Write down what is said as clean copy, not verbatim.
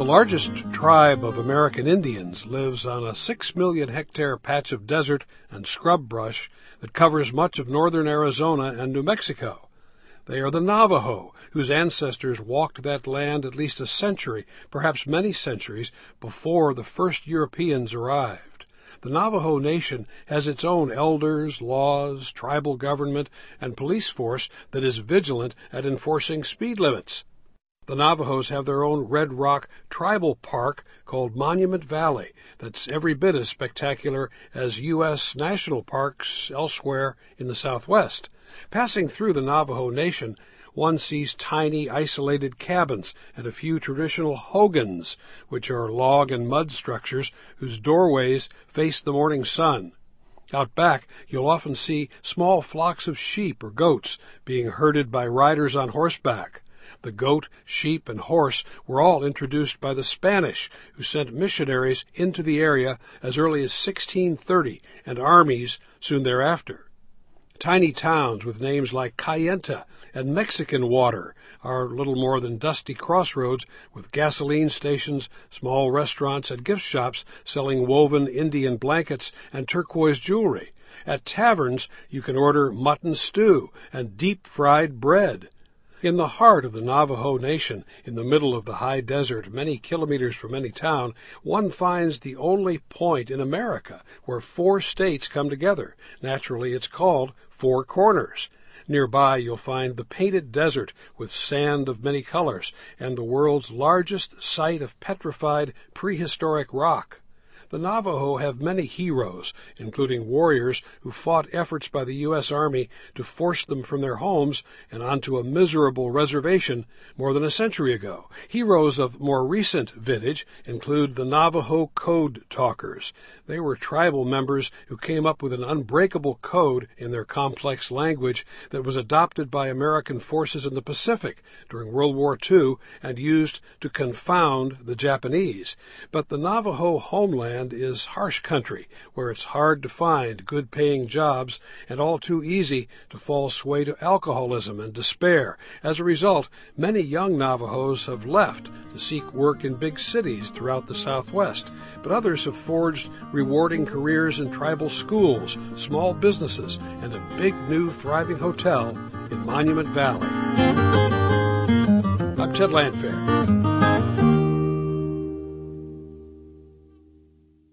largest tribe of American Indians lives on a 6 million-hectare patch of desert and scrub brush that covers much of northern Arizona and New Mexico. They are the Navajo, whose ancestors walked that land at least a century, perhaps many centuries, before the first Europeans arrived. The Navajo Nation has its own elders, laws, tribal government, and police force that is vigilant at enforcing speed limits. The Navajos have their own Red Rock Tribal Park called Monument Valley that's every bit as spectacular as U.S. national parks elsewhere in the Southwest. Passing through the Navajo Nation, one sees tiny, isolated cabins and a few traditional hogans, which are log and mud structures whose doorways face the morning sun. Out back, you'll often see small flocks of sheep or goats being herded by riders on horseback. The goat, sheep, and horse were all introduced by the Spanish, who sent missionaries into the area as early as 1630 and armies soon thereafter. Tiny towns with names like Kayenta and Mexican Water are little more than dusty crossroads with gasoline stations, small restaurants, and gift shops selling woven Indian blankets and turquoise jewelry. At taverns, you can order mutton stew and deep-fried bread. In the heart of the Navajo Nation, in the middle of the high desert, many kilometers from any town, one finds the only point in America where 4 states come together. Naturally, it's called Four Corners. Nearby, you'll find the Painted Desert with sand of many colors and the world's largest site of petrified prehistoric rock. The Navajo have many heroes, including warriors who fought efforts by the U.S. Army to force them from their homes and onto a miserable reservation more than a century ago. Heroes of more recent vintage include the Navajo Code Talkers. They were tribal members who came up with an unbreakable code in their complex language that was adopted by American forces in the Pacific during World War II and used to confound the Japanese. But the Navajo homeland is harsh country, where it's hard to find good-paying jobs and all too easy to fall sway to alcoholism and despair. As a result, many young Navajos have left to seek work in big cities throughout the Southwest, but others have forged rewarding careers in tribal schools, small businesses, and a big new thriving hotel in Monument Valley. I'm Ted Landfair.